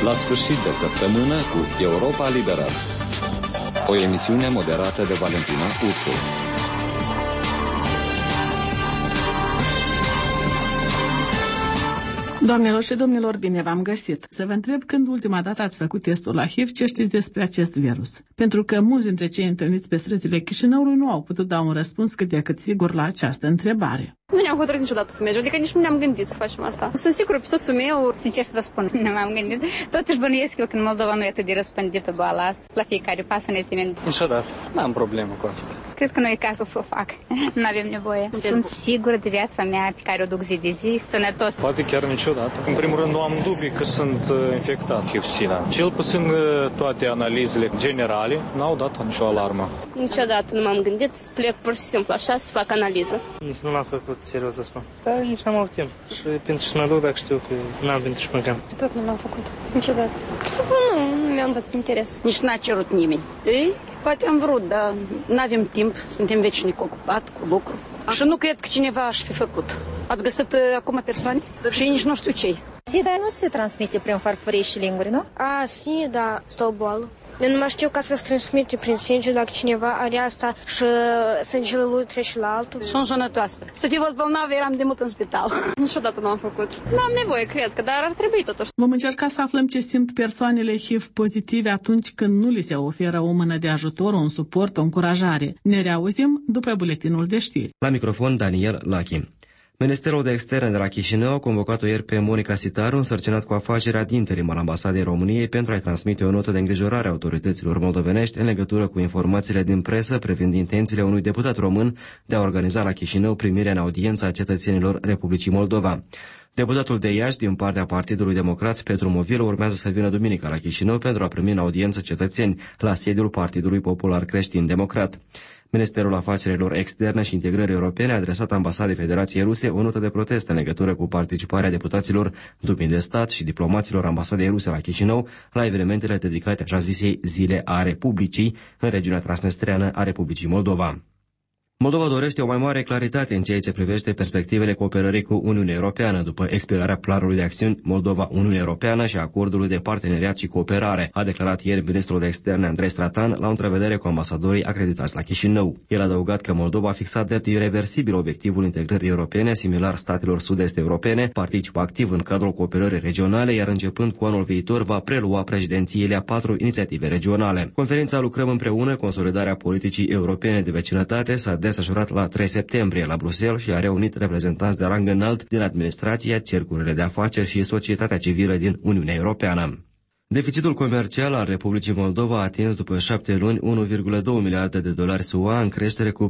La sfârșit de săptămână cu Europa Liberă. O emisiune moderată de Valentina Ursu. Doamnelor și domnilor, bine v-am găsit. Să vă întreb când ultima dată ați făcut testul la HIV, ce știți despre acest virus? Pentru că mulți dintre cei întâlniți pe străzile Chișinăului nu au putut da un răspuns cât de cât sigur la această întrebare. Nu ne-am hotărât niciodată să mergem, adică nici nu ne-am gândit să facem asta. Sunt sigură pe soțul meu. Sincer să vă spun, nu m-am gândit. Totuși bănuiesc eu că în Moldova nu e atât de răspândită boala asta. La fiecare pas ne temem. Niciodată. N-am problemă cu asta. Cred că nu e cazul să o fac. Nu avem nevoie. Sunt sigură de viața mea pe care o duc zi de zi, sănătos. Poate chiar niciodată. În primul rând nu am dubii că sunt infectat HIV-SIDA. Cel puțin toate analizele generale n-au dat nicio alarmă. Niciodată nu m-am gândit să plec pur și simplu așa să fac analiză. Nici nu l-am făcut, serios să spun. Dar nici n-am avut timp. Și pentru să mă duc dacă știu că n-am venit și mâncam. Tot nu l-am făcut. Niciodată. Nu mi-am dat interes. Nici n-a cerut nimeni. Ei, poate am vrut, dar n-avem timp. Suntem veșnic ocupat cu lucru. Și nu cred că cineva aș fi făcut. Ați găsit acum persoane? Și ei nici nu știu cei. SIDA nu se transmite prin farfurii și linguri, nu? Sim, da, este o boală. Eu nu mai știu ca să se transmite prin sânge dacă cineva are asta și sângele lui trece la altul. Sunt sănătoasă. Să fi fost bolnavă, eram de mult în spital. Niciodată nu am făcut. N-am nevoie, cred că, dar ar trebui totuși. Vom încerca să aflăm ce simt persoanele HIV pozitive atunci când nu li se oferă o mână de ajutor, un suport, o încurajare. Ne reauzim după buletinul de știri. La microfon, Daniel Lachi. Ministerul de Externe de la Chișinău a convocat-o ieri pe Monica Sitaru, însărcinat cu afacerea de interim al Ambasadei României, pentru a-i transmite o notă de îngrijorare autorităților moldovenești în legătură cu informațiile din presă privind intențiile unui deputat român de a organiza la Chișinău primirea în audiență a cetățenilor Republicii Moldova. Deputatul de Iași din partea Partidului Democrat, Petru Movilă, urmează să vină duminică la Chișinău pentru a primi în audiență cetățeni la sediul Partidului Popular Creștin Democrat. Ministerul Afacerilor Externe și Integrării Europene a adresat Ambasadei Federației Ruse o notă de protest în legătură cu participarea deputaților, dumii de stat și diplomaților Ambasadei Ruse la Chișinău la evenimentele dedicate așa zisei Zile a Republicii în regiunea transnistreană a Republicii Moldova. Moldova dorește o mai mare claritate în ceea ce privește perspectivele cooperării cu Uniunea Europeană după expirarea planului de acțiuni Moldova-Uniunea Europeană și acordului de parteneriat și cooperare, a declarat ieri ministrul de externe Andrei Stratan la o întrevedere cu ambasadorii acreditați la Chișinău. El a adăugat că Moldova a fixat drept irreversibil obiectivul integrării europene, similar statelor sud-est europene, participă activ în cadrul cooperării regionale, iar începând cu anul viitor va prelua președințiile a 4 inițiative regionale. Conferința Lucrăm împreună, consolidarea politicii europene de vecinătate s-a desfășurat la 3 septembrie la Bruxelles și a reunit reprezentanți de rang înalt din administrația, cercurile de afaceri și societatea civilă din Uniunea Europeană. Deficitul comercial al Republicii Moldova a atins după 7 luni 1,2 miliarde de dolari SUA, în creștere cu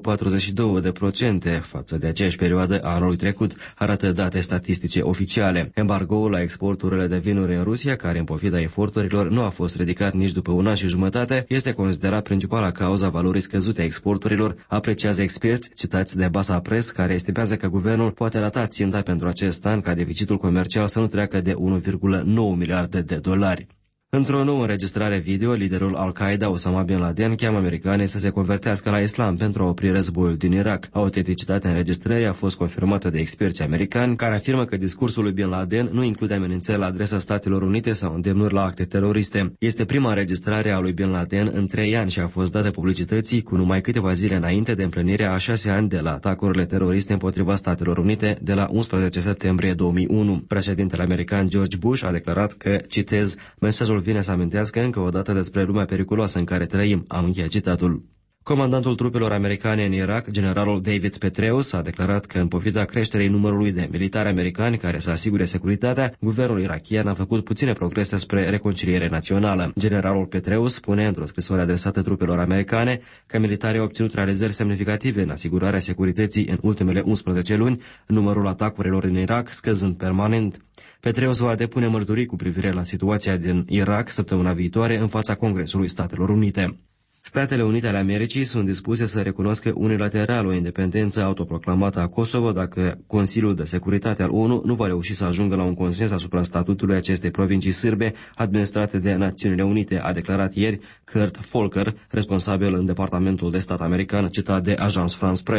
42% față de aceeași perioadă a anului trecut, arată date statistice oficiale. Embargoul la exporturile de vinuri în Rusia, care în pofida eforturilor nu a fost ridicat nici după un an și jumătate, este considerat principala cauza valorii scăzute a exporturilor, apreciază experți citați de Basa Press, care estimează că guvernul poate rata ținta pentru acest an ca deficitul comercial să nu treacă de 1,9 miliarde de dolari. Într-o nouă înregistrare video, liderul Al-Qaeda, Osama Bin Laden, cheamă americanii să se convertească la islam pentru a opri războiul din Irak. Autenticitatea înregistrării a fost confirmată de experți americani, care afirmă că discursul lui Bin Laden nu include amenințări la adresa Statelor Unite sau îndemnuri la acte teroriste. Este prima înregistrare a lui Bin Laden în 3 ani și a fost dată publicității cu numai câteva zile înainte de împlinirea a 6 ani de la atacurile teroriste împotriva Statelor Unite de la 11 septembrie 2001. Președintele american George Bush a declarat că, citez, mesajul vine să amintească încă o dată despre lumea periculoasă în care trăim, am încheiat citatul. Comandantul trupelor americane în Irak, generalul David Petraeus, a declarat că în pofida creșterii numărului de militari americani care să asigure securitatea, guvernul irakian a făcut puține progrese spre reconciliere națională. Generalul Petraeus spune într-o scrisoare adresată trupelor americane că militarii au obținut realizări semnificative în asigurarea securității în ultimele 11 luni, numărul atacurilor în Irak scăzând permanent. Petraeus va depune mărturii cu privire la situația din Irak săptămâna viitoare în fața Congresului Statelor Unite. Statele Unite ale Americii sunt dispuse să recunoască unilateral o independență autoproclamată a Kosovo dacă Consiliul de Securitate al ONU nu va reuși să ajungă la un consens asupra statutului acestei provincii sârbe administrate de Națiunile Unite, a declarat ieri Kurt Volker, responsabil în Departamentul de Stat american, citat de Agence France Presse.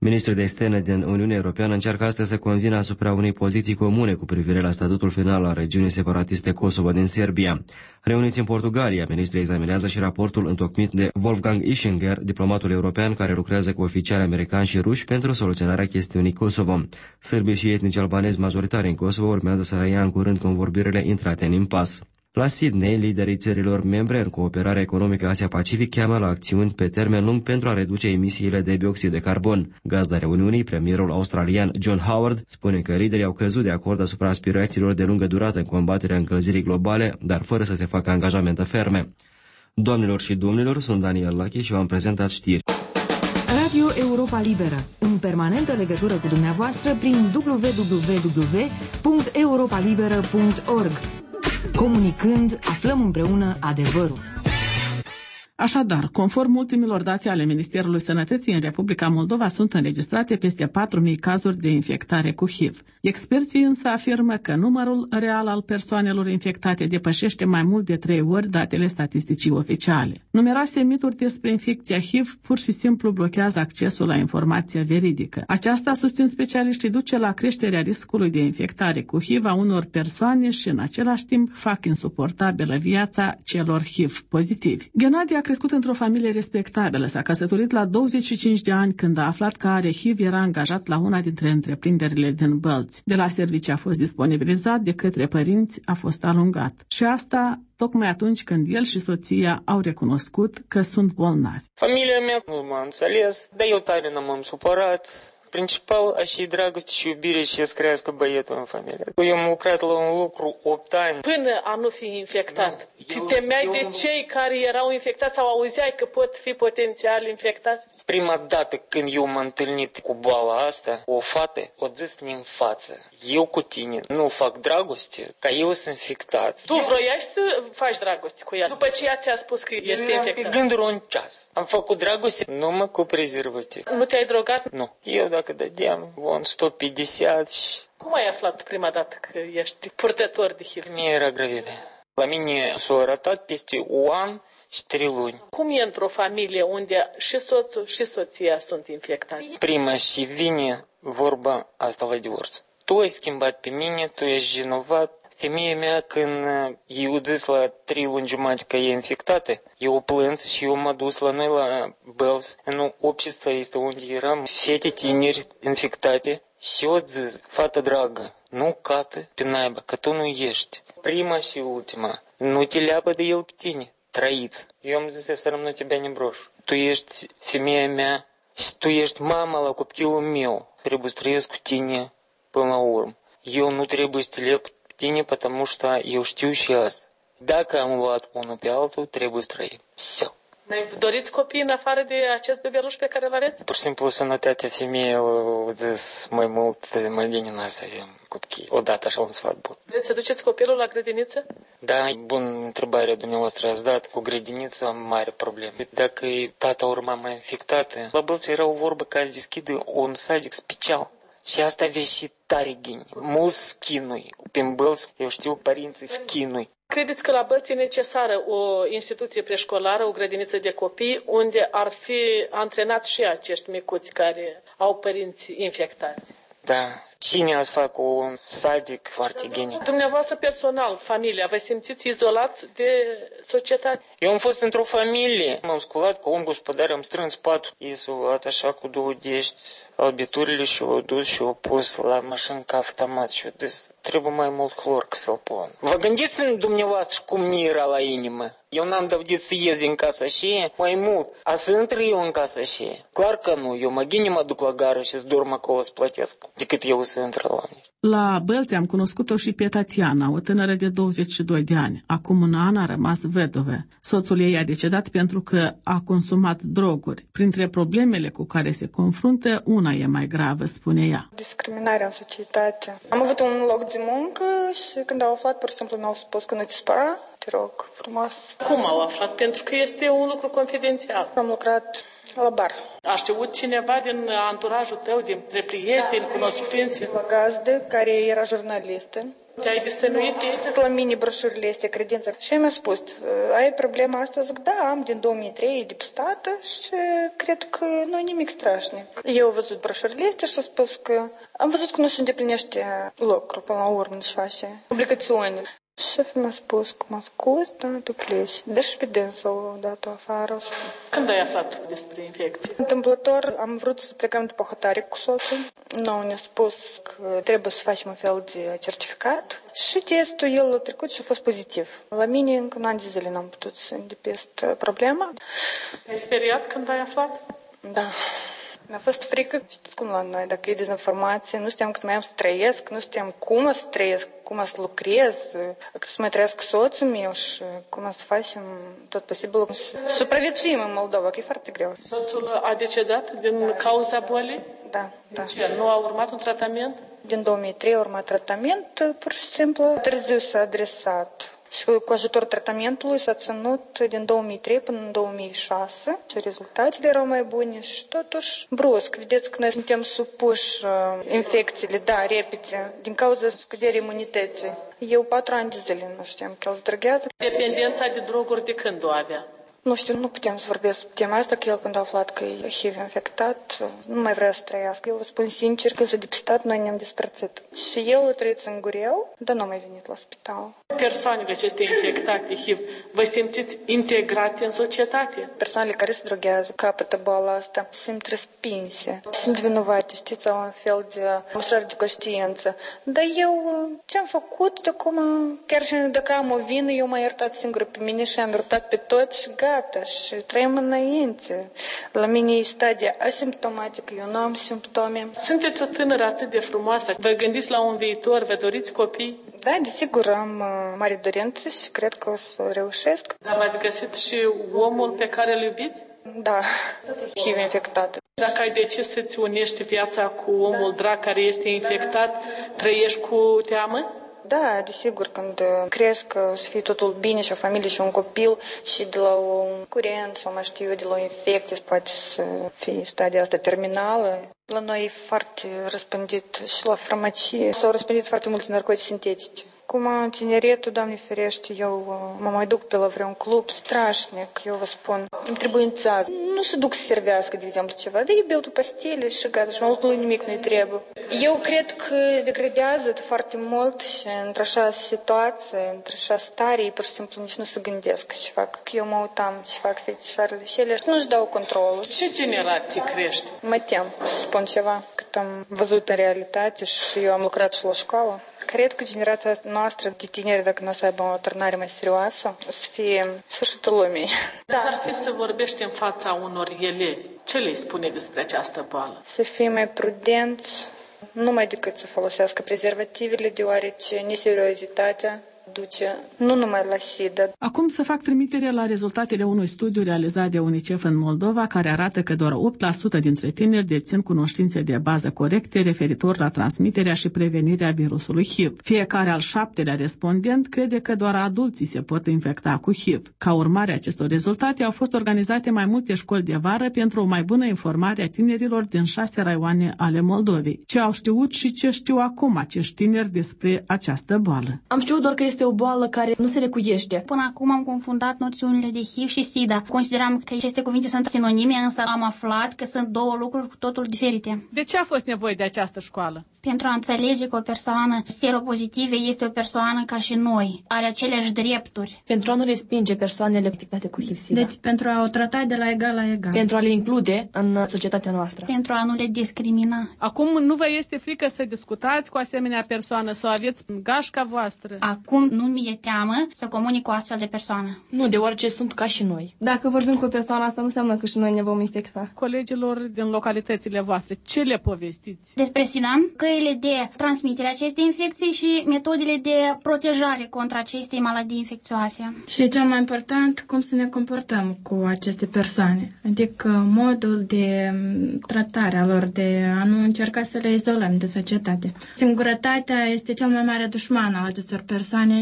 Ministrii de externe din Uniunea Europeană încearcă astăzi să convină asupra unei poziții comune cu privire la statutul final al regiunii separatiste Kosovo din Serbia. Reuniți în Portugalia, ministrii examinează și raportul întocmit de Wolfgang Ischinger, diplomatul european care lucrează cu oficiali americani și ruși pentru soluționarea chestiunii Kosovo. Sârbii și etnici albanezi majoritari în Kosovo urmează să reia în curând convorbirile intrate în impas. La Sydney, liderii țărilor membre în cooperare economică Asia-Pacific cheamă la acțiuni pe termen lung pentru a reduce emisiile de dioxid de carbon. Gazda reuniunii, premierul australian John Howard, spune că liderii au căzut de acord asupra aspirațiilor de lungă durată în combaterea încălzirii globale, dar fără să se facă angajamente ferme. Doamnelor și domnilor, sunt Daniel Lachi și v-am prezentat știri. Radio Europa Liberă, în permanentă legătură cu dumneavoastră prin www.europalibera.org. Comunicând, aflăm împreună adevărul. Așadar, conform ultimilor date ale Ministerului Sănătății, în Republica Moldova sunt înregistrate peste 4.000 cazuri de infectare cu HIV. Experții însă afirmă că numărul real al persoanelor infectate depășește mai mult de 3 ori datele statisticii oficiale. Numeroase mituri despre infecția HIV pur și simplu blochează accesul la informația veridică. Aceasta, susțin specialiștii, duce la creșterea riscului de infectare cu HIV a unor persoane și în același timp fac insuportabilă viața celor HIV pozitivi. Ghenadie a crescut într-o familie respectabilă, s-a căsătorit la 25 de ani când a aflat că are HIV, era angajat la una dintre întreprinderile din Bălți. De la serviciu a fost disponibilizat, de către părinți a fost alungat. Și asta tocmai atunci când el și soția au recunoscut că sunt bolnavi. Familia mea nu m-a înțeles, dar eu tare n-am supărat. Principal, și dragoste și iubire și să crească băietul în familie. Eu am lucrat la un lucru 8 ani. Până a nu fi infectat. Te temeai de cei care erau infectați sau auzeai că pot fi potențial infectați? Prima dată când eu m-am întâlnit cu boala asta, o fată o zis în față: eu cu tine nu fac dragoste, ca eu sunt infectat. Tu vroiai să faci dragoste cu ea după ce ea ți-a spus că este infectat? Pe gânduri un ceas. Am făcut dragoste numai cu prezervativ. Nu te-ai drogat? Nu. Eu dacă dădeam 150 și... Cum ai aflat prima dată că ești purtător de HIV? Mie era gravidă. La mine s-a arătat peste un an și 3 luni. Cum e într-o familie unde și soțul și soția sunt infectați? Prima și vine vorba asta la divorț. Tu ai schimbat pe mine, tu ești vinovat. Femeia mea, când eu zis la 3 luni jumătate că e infectată, eu o plâns și eu m-a dus la noi la Bălți. În общество este unde eram fete tineri infectate și eu zis: fată dragă, nu cată pe naiba, că tu nu ești prima și ultima. Nu te leapă de el pe tine. Trăiți. Eu am zis: eu să rămân тебя не брошу. Tu ești femeia mea și tu ești mama la copilul meu. Trebuie să trăiesc cu tine până la urmă. Eu nu trebuie să te lep pe tine, потому что eu știu și asta. Dacă am luat unul pe altul, trebuie să trăim. Все. Mai doriți copii în afară de acest bebeluș pe care îl aveți? Pur și simplu, sănătatea femeii a zis mai mult, mai bine n-a să avem copii. Odată așa un sfat bun. Vreți să duceți copilul la grădiniță? Da, bun, întrebarea dumneavoastră ați dat. Cu grădiniță am mare probleme. Dacă tata ori mama infectată, la Bălți era o vorbă că azi deschide un sadic special. Și asta avea și tare geni. Mulți schinui. Prin Bălți, eu știu, părinții schinui. Credeți că la Bălți e necesară o instituție preșcolară, o grădiniță de copii, unde ar fi antrenați și acești micuți care au părinți infectați? Da. Cine ați fac un sadic foarte geni? Dumneavoastră personal, familia, vă simțiți izolați de societate? Eu am fost într-o familie. M-am sculat ca om gospodar, am strâns patul. Ei s-au luat așa cu 2 dești albiturile și o dus și o pus la mașină ca automat și o zis: trebuie mai mult clor că să-l pun. Vă gândiți în dumneavoastră cum ne era la inimă? Eu n-am dovedit să ies din casa și mai mult. A să intru eu în casa și clar că nu. Eu mai bine mă duc la gară și să dorm acolo să plătesc decât eu să intru la mine. La Bălți am cunoscut-o și pe Tatiana, o tânără de 22 de ani. Acum un an a rămas vedovă. Soțul ei a decedat pentru că a consumat droguri. Printre problemele cu care se confruntă, una e mai gravă, spune ea. Discriminarea în societate. Am avut un loc de muncă și când au aflat, pur și simplu mi-au spus că nu te spăra, te rog frumos. Cum au aflat? Pentru că este un lucru confidențial. Am lucrat la bar. A știut cineva din anturajul tău, dintre prieteni, cunoștințe? La gazdă, care era jurnalistă. Te-ai destăinuit? La mine broșurile este credință. Și mi-a spus, ai problema asta? Zic, da, am din 2003, e depistată și cred că nu e nimic strașnic. Eu am văzut broșurile astea și a spus că am văzut că nu se îndeplinește lucrul până la urmă și face obligațiuni. Șeful mi-a spus că mă scuz, da, tu pleci. Deși pe dânsul au dat-o afară. Când ai aflat despre infecție? Întâmplător, am vrut să plecăm după hotare cu soțul. Nu, ne-a spus că trebuie să facem un fel de certificat. Și testul el a trecut și a fost pozitiv. La mine încă un an de zile n-am putut să îndepist problema. Te-ai speriat când ai aflat? Da. Mi-a fost frică. Știți cum la noi, dacă e dezinformație, nu știam cât mai am să trăiesc, nu știam cum să trăiesc, cum să lucrez, cât să mai trăiesc soțul meu și cum să facem tot posibilul să supraviețuim în Moldova, că e foarte greu. Soțul a decedat din cauza bolii? Da. Ce? Nu a urmat un tratament? Din 2003 a urmat tratament, pur și simplu. Târziu s-a adresat și cu ajutorul tratamentului s-a ținut din 2003 până în 2006 și rezultatele erau mai bune și totuși brusc. Vedeți că noi suntem supuși infecțiile, da, repede, din cauza scăderii imunității. Eu 4 ani de zile nu știam că el zdrăghează. Dependența de droguri de când o avea? Nu știu, nu putem să vorbesc pe tema asta, că el când a aflat că e HIV infectat, nu mai vrea să trăiască. Eu vă spun sincer, când s-a depistat, noi ne-am despărțit. Și el a trăit singurel, dar nu a mai venit la spital. Persoanele acestea infectate HIV, vă simțiți integrate în societate? Persoanele care se droghează, capătă boala asta, se simt respinse, se simt vinovate, știți, au un fel de ușurare de conștiință. Dar eu ce-am făcut de acum, chiar și dacă am o vină, eu m-am iertat singură pe mine și am iertat pe toți și gata, și trăim înainte. La mine e stadia asimptomatică, eu nu am simptome. Sunteți o tânără atât de frumoasă. Vă gândiți la un viitor, vă doriți copii? Da, desigur, am mari dorințe și cred că o să reușesc. Dar v-ați găsit și omul pe care îl iubiți? Da, HIV infectat. Dacă ai decis să-ți unești viața cu omul drag care este infectat, trăiești cu teamă? Da, desigur, când crezi că o să fie totul bine și o familie și un copil și de la un curent sau mai știu eu, de la o infecție poate să fie stadia asta terminală. La noi e foarte răspândit și la farmacie s-au răspândit foarte multe narcotice sintetice. Acum, tineretul, Doamne ferește, eu mă mai duc pe la vreun club strașnic, eu vă spun, întrebuințează. Nu se duc să servească, de exemplu, ceva, dar ei beau tu pastile și gata, și mai mult lui nimic nu-i trebuie. Eu cred că degradează foarte mult și într-așa situație, într-așa stare, ei pur și simplu nici nu se gândesc ce fac. Că eu mă uitam ce fac fetișoarele și ele nu-și dau controlul. Ce generații crești? Mă tem să spun ceva, cât am văzut în realitate și eu am lucrat și la școală. Cred că generația noastră de tineri, dacă nu o să aibă o turnare mai serioasă, o să fie sfârșitul lumii. Dacă ar fi să vorbești în fața unor elevi, ce le spune despre această boală? Să fie mai prudenți, numai decât să folosească prezervativele, deoarece neseriozitatea duce nu numai la SIDA. Acum să fac trimitere la rezultatele unui studiu realizat de UNICEF în Moldova, care arată că doar 8% dintre tineri dețin cunoștințe de bază corecte referitor la transmiterea și prevenirea virusului HIV. Fiecare al 7-lea respondent crede că doar adulții se pot infecta cu HIV. Ca urmare a acestor rezultate au fost organizate mai multe școli de vară pentru o mai bună informare a tinerilor din 6 raioane ale Moldovei. Ce au știut și ce știu acum acești tineri despre această boală? Am știut doar că este o boală care nu se recuiește. Până acum am confundat noțiunile de HIV și SIDA. Consideram că aceste cuvinte sunt sinonime, însă am aflat că sunt două lucruri cu totul diferite. De ce a fost nevoie de această școală? Pentru a înțelege că o persoană seropozitivă este o persoană ca și noi, are aceleași drepturi. Pentru a nu respinge persoanele infectate cu HIV-SIDA. Deci pentru a o trata de la egal la egal. Pentru a le include în societatea noastră. Pentru a nu le discrimina. Acum nu vă este frică să discutați cu asemenea persoană, să o aveți în gașca voastră? Acum nu mi-e teamă să comunic cu astfel de persoană. Nu, deoarece sunt ca și noi. Dacă vorbim cu persoana asta, nu înseamnă că și noi ne vom infecta. Colegilor din localitățile voastre, ce le povestiți? Despre SIDA, căile de transmitere a acestei infecții și metodele de protejare contra acestei maladii infecțioase. Și cel mai important, cum să ne comportăm cu aceste persoane, adică modul de tratare a lor, de a nu încerca să le izolăm de societate. Singurătatea este cel mai mare dușman al acestor persoane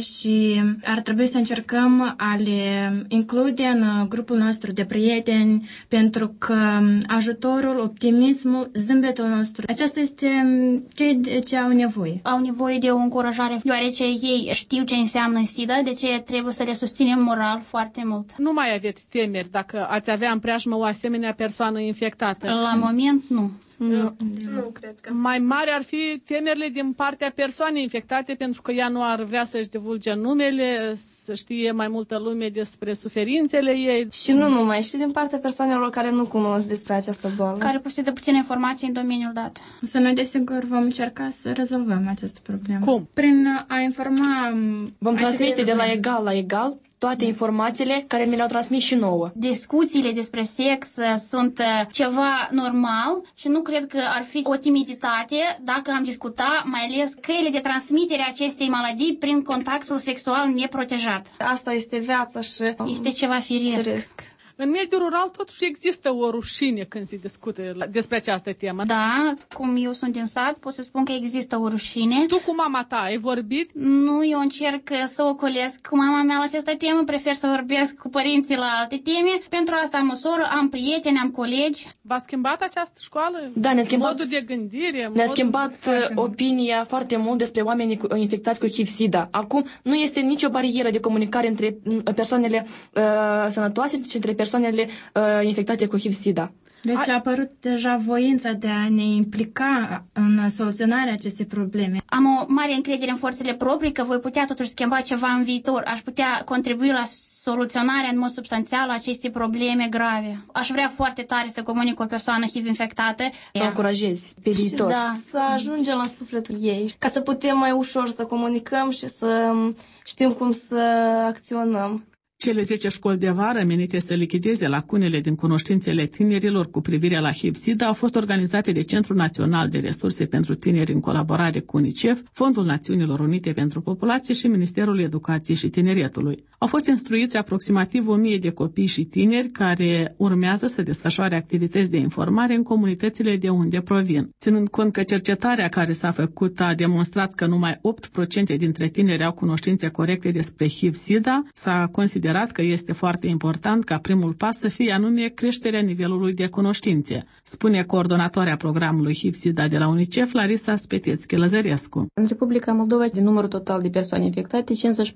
și ar trebui să încercăm a le include în grupul nostru de prieteni, pentru că ajutorul, optimismul, zâmbetul nostru, aceasta este ceea de ce au nevoie. Au nevoie de o încurajare, deoarece ei știu ce înseamnă SIDA, de ce trebuie să le susținem moral foarte mult. Nu mai aveți temeri dacă ați avea în preajmă o asemenea persoană infectată? La moment, nu. Nu cred că. Mai mari ar fi temerile din partea persoanei infectate, pentru că ea nu ar vrea să-și divulge numele, să știe mai multă lume despre suferințele ei. Și nu numai, și din partea persoanelor care nu cunosc despre această boală. Care posedă puține informații în domeniul dat. Să noi, desigur, vom încerca să rezolvăm această problemă. Cum? Prin a informa... Vom transmite de la egal la egal toate informațiile care mi le-au transmis și nouă. Discuțiile despre sex sunt ceva normal și nu cred că ar fi o timiditate dacă am discuta, mai ales căile de transmitere a acestei maladii prin contactul sexual neprotejat. Asta este viața și... Este ceva firesc. În mediul rural totuși există o rușine când se discută despre această temă. Da, cum eu sunt din sat, pot să spun că există o rușine. Tu cu mama ta ai vorbit? Nu, eu încerc să ocolesc cu mama mea la această temă, prefer să vorbesc cu părinții la alte teme. Pentru asta am o soră, am prieteni, am colegi. V-a schimbat această școală? Da, ne-a schimbat. Modul de gândire? Ne-a schimbat opinia foarte mult despre oamenii infectați cu HIV-SIDA. Acum nu este nicio barieră de comunicare între persoanele sănătoase și între persoanele infectate cu HIV-SIDA. Deci a apărut deja voința de a ne implica în soluționarea acestei probleme. Am o mare încredere în forțele proprii că voi putea totuși schimba ceva în viitor. Aș putea contribui la soluționarea în mod substanțial a acestei probleme grave. Aș vrea foarte tare să comunic cu o persoană HIV infectată. Să o încurajezi pe viitor. Da. Să ajungem la sufletul ei, ca să putem mai ușor să comunicăm și să știm cum să acționăm. Cele 10 școli de vară menite să lichideze lacunele din cunoștințele tinerilor cu privire la HIV-SIDA au fost organizate de Centrul Național de Resurse pentru Tineri în colaborare cu UNICEF, Fondul Națiunilor Unite pentru Populație și Ministerul Educației și Tineretului. Au fost instruiți aproximativ 1000 de copii și tineri care urmează să desfășoare activități de informare în comunitățile de unde provin. Ținând cont că cercetarea care s-a făcut a demonstrat că numai 8% dintre tineri au cunoștințe corecte despre HIV-SIDA, s-a considerat că este foarte important ca primul pas să fie anume creșterea nivelului de cunoștințe, spune coordonatoarea programului HIV-SIDA de la UNICEF, Larisa Spetețchi-Lăzărescu. În Republica Moldova, din numărul total de persoane infectate, 54%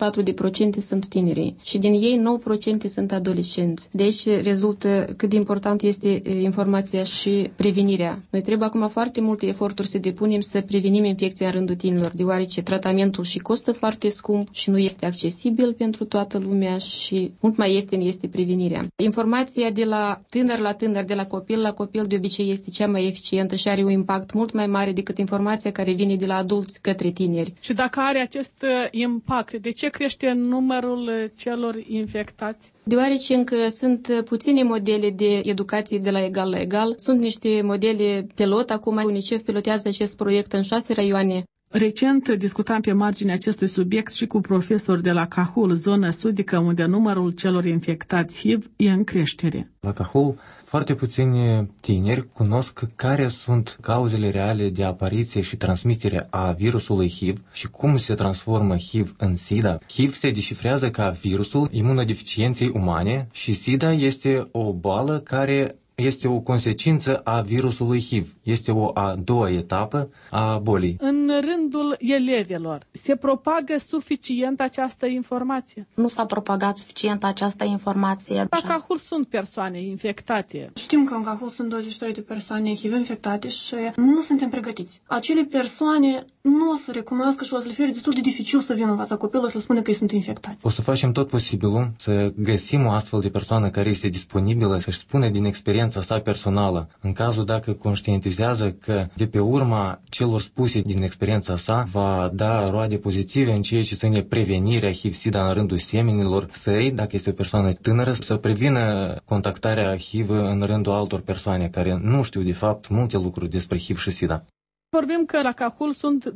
sunt tineri și din ei 9% sunt adolescenți. Deci rezultă cât de important este informația și prevenirea. Noi trebuie acum foarte multe eforturi să depunem să prevenim infecția în rândul tinerilor, deoarece tratamentul și costă foarte scump și nu este accesibil pentru toată lumea și mult mai ieftin este prevenirea. Informația de la tânăr, de la copil de obicei este cea mai eficientă și are un impact mult mai mare decât informația care vine de la adulți către tineri. Și dacă are acest impact, de ce crește numărul celor infectați? Deoarece încă sunt puține modele de educație de la egal la egal, sunt niște modele pilot, acum UNICEF pilotează acest proiect în 6 raioane. Recent discutam pe marginea acestui subiect și cu profesori de la Cahul, zona sudică, unde numărul celor infectați HIV e în creștere. La Cahul, foarte puțini tineri cunosc care sunt cauzele reale de apariție și transmitere a virusului HIV și cum se transformă HIV în SIDA. HIV se deșifrează ca virusul imunodeficienței umane și SIDA este o boală care este o consecință a virusului HIV. Este o a doua etapă a bolii. În rândul elevilor, se propagă suficient această informație? Nu s-a propagat suficient această informație. La Cahul sunt persoane infectate. Știm că în Cahul sunt 23 de persoane HIV infectate și nu suntem pregătiți. Acele persoane nu o să recunoască și o să le fie destul de dificil să vină în fața copilului să spună că ei sunt infectați. O să facem tot posibilul să găsim o astfel de persoană care este disponibilă să-și spune din experiența sa personală. În cazul dacă conștientizează că de pe urma celor spuse din experiența sa va da roade pozitive în ceea ce ține prevenirea HIV-SIDA în rândul semenilor săi, dacă este o persoană tânără, să prevină contactarea HIV în rândul altor persoane care nu știu de fapt multe lucruri despre HIV și SIDA. Vorbim că la Cahul sunt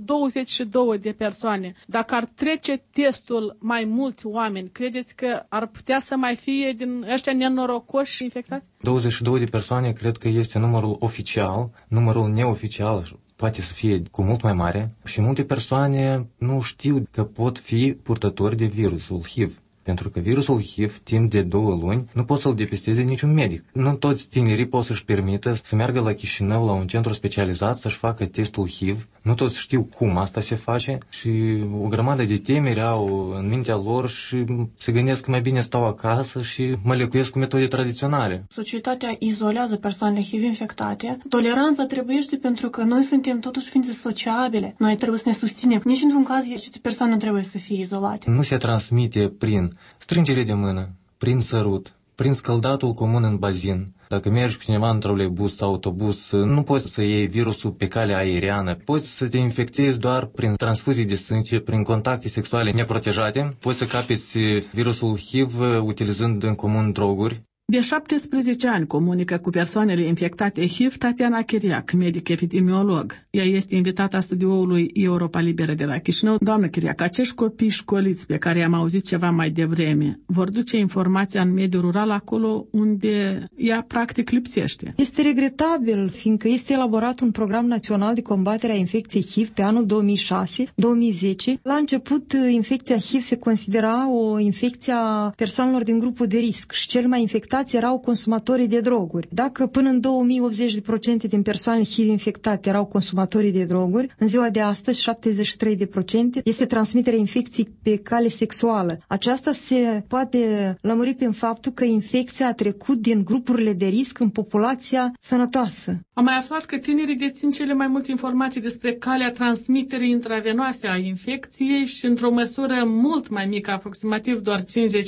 22 de persoane. Dacă ar trece testul mai mulți oameni, credeți că ar putea să mai fie din ăștia nenorocoși infectați? 22 de persoane cred că este numărul oficial, numărul neoficial poate să fie cu mult mai mare și multe persoane nu știu că pot fi purtători de virusul HIV. Pentru că virusul HIV, timp de 2 luni, nu pot să-l depisteze niciun medic. Nu toți tinerii pot să-și permită să meargă la Chișinău, la un centru specializat, să-și facă testul HIV. Nu toți știu cum asta se face și o grămadă de temeri au în mintea lor și se gândesc că mai bine stau acasă și mă lecuiesc cu metode tradiționale. Societatea izolează persoanele HIV infectate. Toleranța trebuiește pentru că noi suntem totuși ființe sociabile. Noi trebuie să ne susținem. Nici într-un caz aceste persoane nu trebuie să fie izolate. Nu se transmite prin strângere de mână, prin sărut, prin scăldatul comun în bazin. Dacă mergi cu cineva în troleibuz sau autobuz, nu poți să iei virusul pe calea aeriană. Poți să te infectezi doar prin transfuzii de sânge, prin contacte sexuale neprotejate. Poți să capeți virusul HIV utilizând în comun droguri. De 17 ani comunică cu persoanele infectate HIV Tatiana Chiriac, medic epidemiolog. Ea este invitata studioului Europa Liberă de la Chișinău. Doamnă Chiriac, acești copii școliți pe care am auzit ceva mai devreme vor duce informația în mediul rural acolo unde ea practic lipsește. Este regretabil, fiindcă este elaborat un program național de combatere a infecției HIV pe anul 2006-2010. La început, infecția HIV se considera o infecție a persoanelor din grupul de risc și cel mai infectat erau consumatorii de droguri. Dacă până în 2080% din persoane HIV infectate erau consumatorii de droguri, în ziua de astăzi 73% este transmiterea infecției pe cale sexuală. Aceasta se poate lămuri prin faptul că infecția a trecut din grupurile de risc în populația sănătoasă. Am mai aflat că tinerii dețin cele mai multe informații despre calea transmiterii intravenoase a infecției și într-o măsură mult mai mică, aproximativ doar 50%,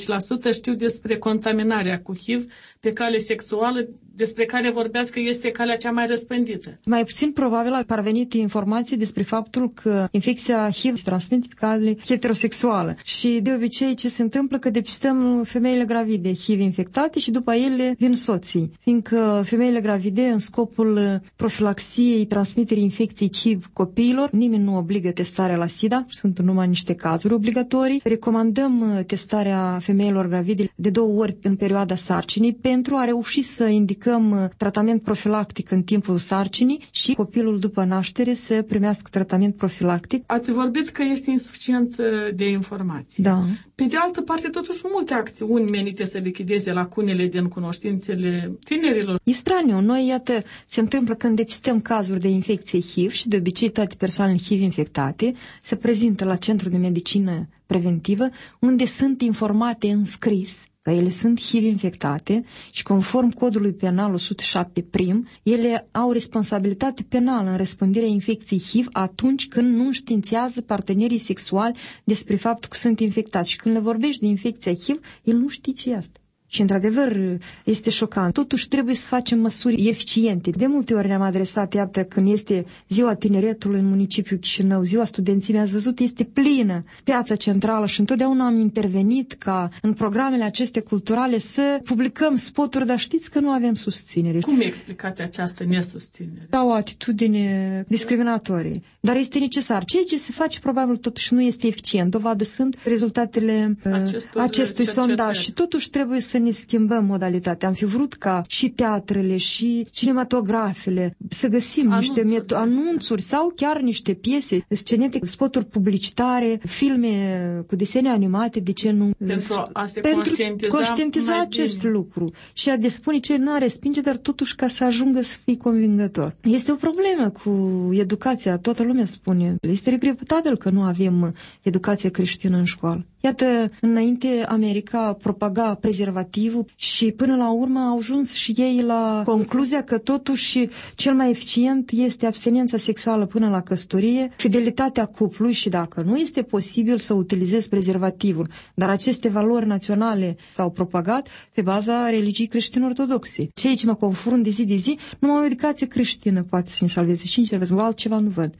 știu despre contaminarea cu HIV pe cale sexuală, despre care vorbeați că este calea cea mai răspândită. Mai puțin probabil a parvenit informații despre faptul că infecția HIV se transmite pe cale heterosexuală. Și de obicei ce se întâmplă că depistăm femeile gravide HIV infectate și după ele vin soții. Fiindcă femeile gravide în scopul profilaxiei transmiterii infecției HIV copiilor, nimeni nu obligă testarea la SIDA, sunt numai niște cazuri obligatorii. Recomandăm testarea femeilor gravide de 2 ori în perioada sarcinii pentru a reuși să indicăm tratament profilactic în timpul sarcinii și copilul după naștere să primească tratament profilactic. Ați vorbit că este insuficient de informații. Da. Pe de altă parte, totuși multe acțiuni menite să lichideze lacunele din cunoștințele tinerilor. E straniu. Noi, iată, se întâmplă când depistăm cazuri de infecție HIV și de obicei toate persoanele HIV infectate se prezintă la centru de medicină preventivă unde sunt informate în scris că ele sunt HIV infectate și conform codului penal 107 prim, ele au responsabilitate penală în răspândirea infecției HIV atunci când nu înștiințează partenerii sexuali despre faptul că sunt infectați. Și când le vorbești de infecția HIV, el nu știe ce este. Și, într-adevăr, este șocant. Totuși, trebuie să facem măsuri eficiente. De multe ori ne-am adresat, iată, când este ziua tineretului în municipiul Chișinău, ziua studențimii, ați văzut, este plină piața centrală și întotdeauna am intervenit ca în programele acestea culturale să publicăm spoturi, dar știți că nu avem susținere. Cum explicați această nesusținere? Da, o atitudine discriminatorie. Dar este necesar. Ceea ce se face, probabil, totuși nu este eficient. Dovadă sunt rezultatele acestui sondaj și totuși trebuie să ne schimbăm modalitatea. Am fi vrut ca și teatrele și cinematografele să găsim niște anunțuri sau chiar niște piese scenete, spoturi publicitare, filme cu desene animate, de ce nu? Pentru a se conștientiza acest lucru și a spune ce nu a respinge, dar totuși ca să ajungă să fie convingător. Este o problemă cu educația, toată lumea spune. Este regretabil că nu avem educație creștină în școală. Iată, înainte America propaga prezervativul și până la urmă au ajuns și ei la concluzia că totuși cel mai eficient este abstinența sexuală până la căsătorie, fidelitatea cuplului și dacă nu este posibil să utilizezi prezervativul. Dar aceste valori naționale s-au propagat pe baza religiei creștin-ortodoxe. Cei ce mă confrun de zi, numai o educație creștină poate să ne salveze. Sincer, altceva nu văd.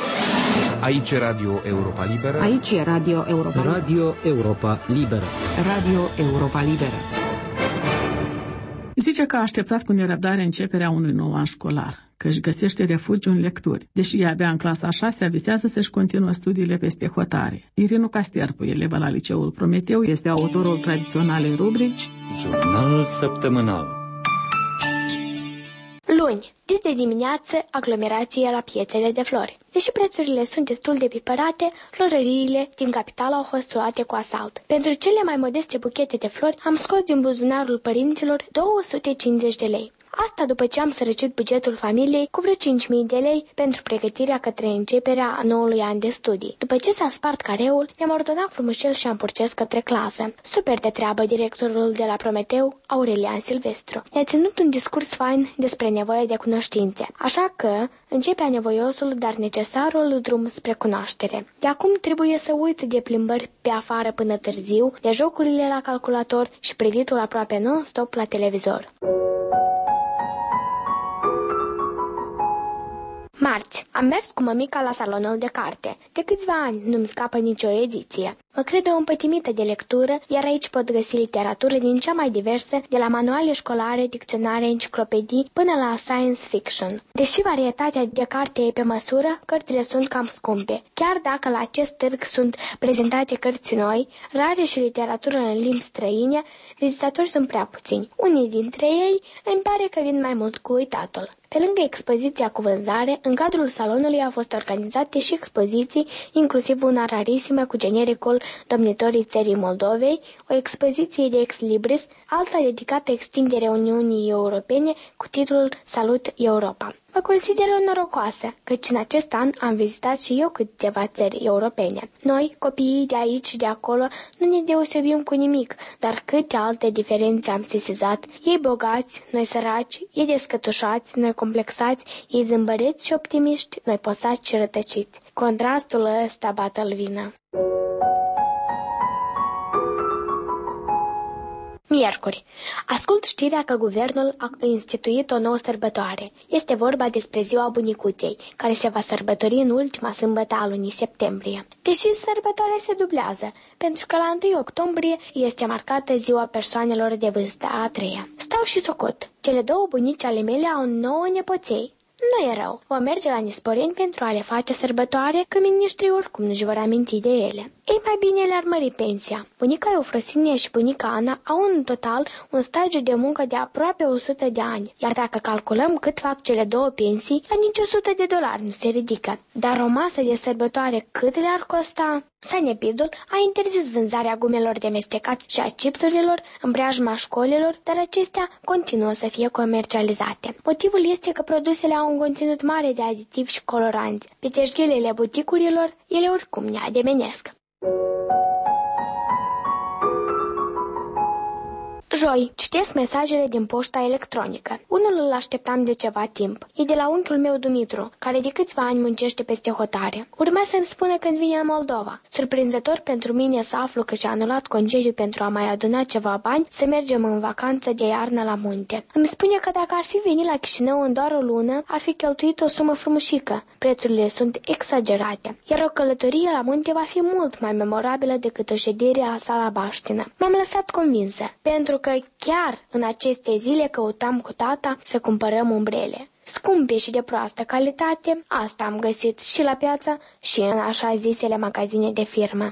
Aici e Radio Europa Liberă. Aici e Radio Europa Liberă. Radio Europa Liberă. Radio Europa Liberă. Zice că a așteptat cu nerăbdare începerea unui nou an școlar, că își găsește refugiu în lecturi. Deși ea abia în clasa 6 visează să-și continuă studiile peste hotare. Irinu Casterpu, elevă la Liceul Prometeu, este autorul tradiționalei rubrici Jurnalul săptămânal. Luni, dis de dimineață, aglomerație la piețele de flori. Deși prețurile sunt destul de pipărate, florăriile din capitală au fost luate cu asalt. Pentru cele mai modeste buchete de flori am scos din buzunarul părinților 250 de lei. Asta după ce am sărăcit bugetul familiei cu vreo 5.000 de lei pentru pregătirea către începerea noului an de studii. După ce s-a spart careul, ne-am ordonat frumușel și am purces către clasă. Super de treabă directorul de la Prometeu, Aurelian Silvestru. Ne-a ținut un discurs fain despre nevoia de cunoștințe. Așa că începe anevoiosul, dar necesarul drum spre cunoaștere. De acum trebuie să uit de plimbări pe afară până târziu, de jocurile la calculator și privitul aproape non-stop la televizor. Marți. Am mers cu mămica la salonul de carte. De câțiva ani nu-mi scapă nicio ediție. Mă cred o împătimită de lectură, iar aici pot găsi literatură din cea mai diversă, de la manuale școlare, dicționare, enciclopedii, până la science fiction. Deși varietatea de carte e pe măsură, cărțile sunt cam scumpe. Chiar dacă la acest târg sunt prezentate cărți noi, rare și literatură în limbi străine, vizitatori sunt prea puțini. Unii dintre ei îmi pare că vin mai mult cu uitatul. Pe lângă expoziția cu vânzare, în cadrul salonului au fost organizate și expoziții, inclusiv una rarisimă cu genericul Domnitorii Țării Moldovei, o expoziție de ex libris, alta dedicată extinderea Uniunii Europene cu titlul Salut Europa. Mă consider norocoasă, căci în acest an am vizitat și eu câteva țări europene. Noi, copiii de aici și de acolo, nu ne deosebim cu nimic, dar câte alte diferențe am sesizat. Ei bogați, noi săraci, ei descătușați, noi complexați, ei zâmbăreți și optimiști, noi posați și rătăciți. Contrastul ăsta bată-l vină. Miercuri. Ascult știrea că guvernul a instituit o nouă sărbătoare. Este vorba despre Ziua Bunicuței, care se va sărbători în ultima sâmbătă a lunii septembrie. Deși sărbătoarea se dublează, pentru că la 1 octombrie este marcată Ziua Persoanelor de vârstă a treia. Stau și socot. Cele două bunici ale mele au 9 nepoței. Nu e rău. Vom merge la Nisporeni pentru a le face sărbătoare, că miniștrii oricum nu-și vor aminti de ele. Ei, mai bine le-ar mări pensia. Bunica Eufrosinie și bunica Ana au în total un stagiu de muncă de aproape 100 de ani, iar dacă calculăm cât fac cele două pensii, la nici $100 nu se ridică. Dar o masă de sărbătoare cât le-ar costa? Sanepidul a interzis vânzarea gumelor de mestecat și a chipsurilor în preajma școlilor, dar acestea continuă să fie comercializate. Motivul este că produsele au un conținut mare de aditivi și coloranți. Pe teșghelele buticurilor, ele oricum ne ademenesc. Joi, citesc mesajele din poșta electronică. Unul îl așteptam de ceva timp. E de la unchiul meu Dumitru, care de câțiva ani muncește peste hotare. Urma să-mi spune când vine în Moldova. Surprinzător pentru mine să aflu că și-a anulat concediu pentru a mai aduna ceva bani, să mergem în vacanță de iarnă la munte. Îmi spune că dacă ar fi venit la Chișinău în doar o lună, ar fi cheltuit o sumă frumușică. Prețurile sunt exagerate, iar o călătorie la munte va fi mult mai memorabilă decât o ședere a sala Baștină. M-am lăsat convinsă, pentru că chiar în aceste zile căutam cu tata să cumpărăm umbrele. Scumpe și de proastă calitate, asta am găsit și la piață și în așa zisele magazine de firmă.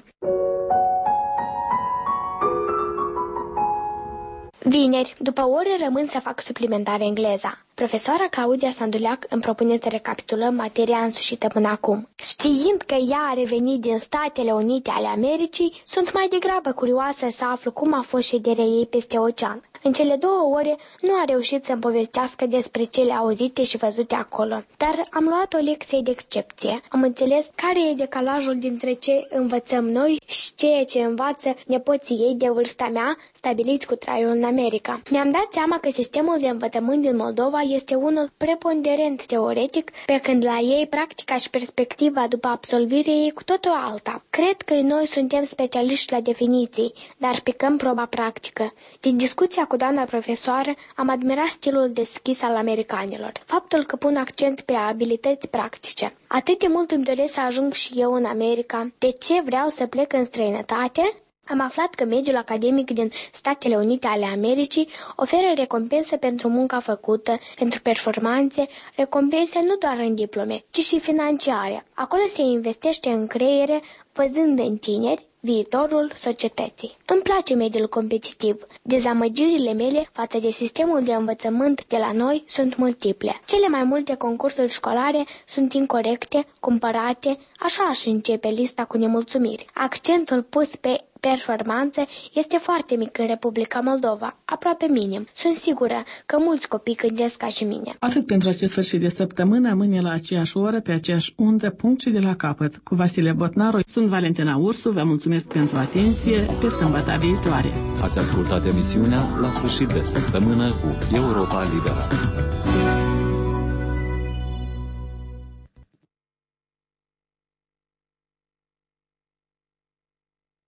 Vineri, după ore rămân să fac suplimentare engleza. Profesoara Claudia Sanduleac îmi propune să recapitulăm materia însușită până acum. Știind că ea a revenit din Statele Unite ale Americii, sunt mai degrabă curioasă să aflu cum a fost șederea ei peste ocean. În cele 2 ore nu a reușit să-mi povestească despre cele auzite și văzute acolo, dar am luat o lecție de excepție. Am înțeles care e decalajul dintre ce învățăm noi și ceea ce învață nepoții ei de vârsta mea, stabiliți cu traiul în America. Mi-am dat seama că sistemul de învățământ din Moldova este unul preponderent teoretic, pe când la ei practica și perspectiva după absolvire e cu totul alta. Cred că noi suntem specialiști la definiții, dar picăm proba practică. Din discuția cu doamna profesoară am admirat stilul deschis al americanilor, faptul că pun accent pe abilități practice. Atât de mult îmi doresc să ajung și eu în America. De ce vreau să plec în străinătate? Am aflat că mediul academic din Statele Unite ale Americii oferă recompense pentru munca făcută, pentru performanțe, recompense nu doar în diplome, ci și financiare. Acolo se investește în creiere, văzând în tineri viitorul societății. Îmi place mediul competitiv. Dezamăgirile mele față de sistemul de învățământ de la noi sunt multiple. Cele mai multe concursuri școlare sunt incorecte, cumpărate, așa și începe lista cu nemulțumiri. Accentul pus pe performanță este foarte mic în Republica Moldova, aproape minim. Sunt sigură că mulți copii gândesc ca și mine. Atât pentru acest sfârșit de săptămână, mâine la aceeași oră, pe aceeași undă, punct și de la capăt. Cu Vasile Botnaru, sunt Valentina Ursu, vă mulțumesc pentru atenție, pe sâmbătă viitoare. Ați ascultat emisiunea La sfârșit de săptămână cu Europa Liberă.